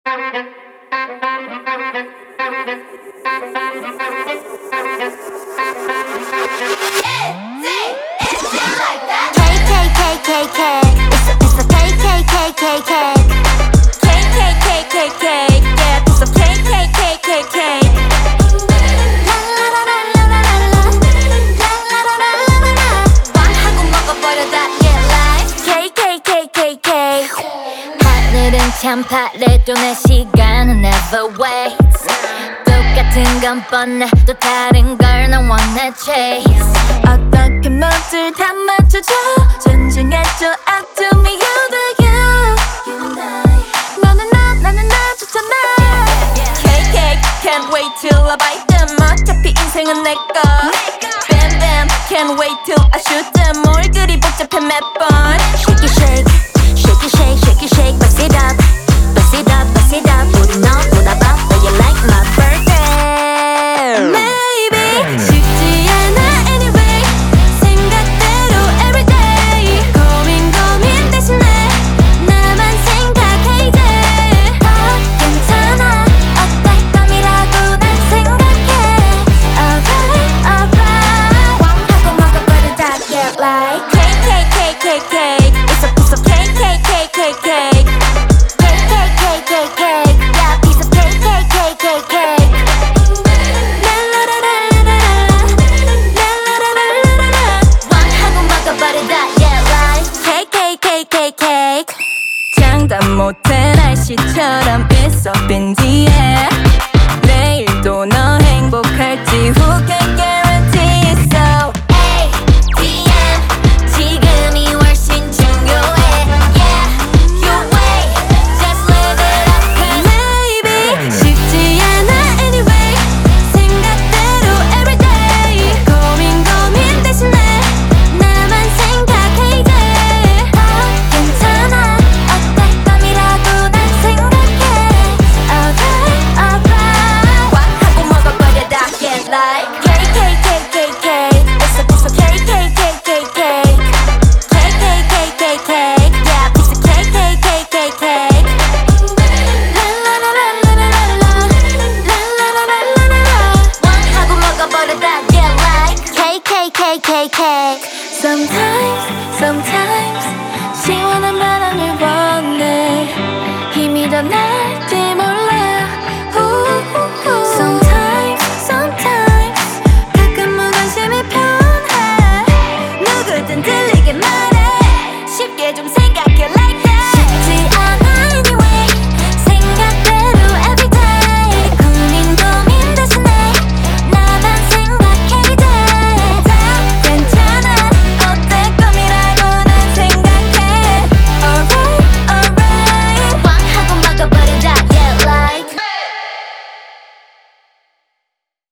It's the KKKKK. KKKKK. Yeah, piece of KKKKK. 빵하고 먹어버려 다 get life. KKKKK. 하늘은 참 파래도 내 시간은 never waits. 똑같은 건 뻔해 또 다른 걸 난 wanna chase. 어떻게 모두 다 맞춰줘 존중해줘 up to me you the you. 너는 나는 나 좋잖아. KK can't wait till I bite them. 어차피 인생은 내꺼. Bam bam can't wait till I shoot them. 뭘 그리 복잡해 몇 번. Shake it shake shake it shake shake it shake bust it up bust it up bust it up. 우리 너보다 바빠 you like my birthday. Maybe 쉽지 않아 anyway 생각대로 everyday. 고민 대신에 나만 생각해 이제. 괜찮아 어떨 밤이라도 난 생각해. Alright alright. 하고 먹어버린 다 get like KKKKK. It's a piece of KKKKK. KKKKK. Yeah, piece of KKKKK. KKKKK. 장담 못해 날씨처럼 it's up in the air.